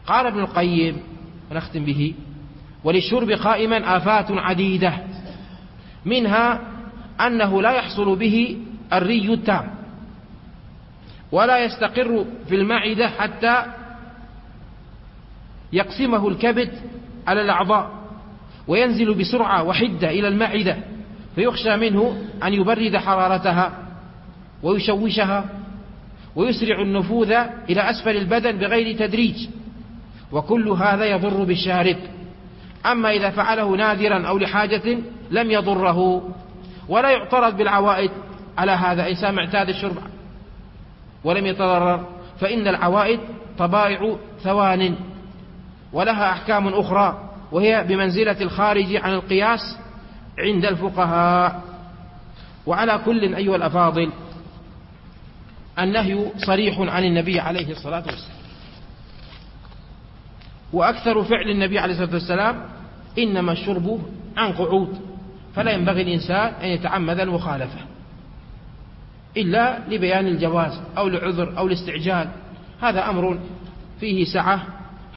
قال ابن القيم ونختم به: وللشرب قائما آفات عديدة، منها أنه لا يحصل به الري التام، ولا يستقر في المعدة حتى يقسمه الكبد على الأعضاء، وينزل بسرعة وحدة إلى المعدة، فيخشى منه أن يبرد حرارتها ويشوشها، ويسرع النفوذ إلى أسفل البدن بغير تدريج، وكل هذا يضر بالشارب. أما إذا فعله نادرا أو لحاجة لم يضره، ولا يعترض بالعوائد على هذا. إنسان اعتاد الشرب ولم يتضرر، فإن العوائد طبائع ثوان، ولها أحكام أخرى، وهي بمنزلة الخارج عن القياس عند الفقهاء. وعلى كل أيها الأفاضل، النهي صريح عن النبي عليه الصلاة والسلام، وأكثر فعل النبي عليه الصلاة والسلام إنما الشرب عن قعود، فلا ينبغي الإنسان أن يتعمد المخالفة إلا لبيان الجواز أو لعذر أو لاستعجال، هذا أمر فيه سعة